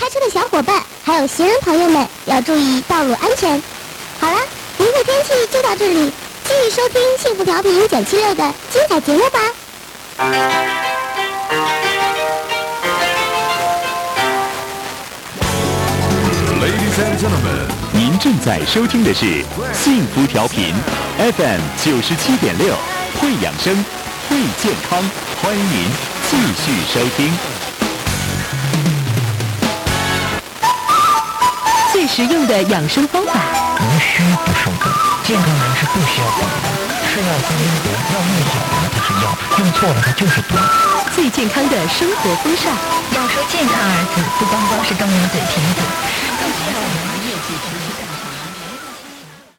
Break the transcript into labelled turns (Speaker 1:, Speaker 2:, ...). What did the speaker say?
Speaker 1: 车的小伙伴还有行人朋友们要注意道路安全。好了，明天天气就到这里，继续收听幸福调频976的精彩节目吧。
Speaker 2: Ladies and gentlemen， 您正在收听的是幸福调频 FM 97.6，会养生，会健康，欢迎您继续收听。
Speaker 3: 最实用的养生方法，
Speaker 4: 无需不受补，健康人是不需要补的，是药分因毒，药用好了它是药，用错了它就是毒。
Speaker 3: 最健康的生活风尚，
Speaker 5: 要说健康二字，不光光是动用嘴贫嘴，更需要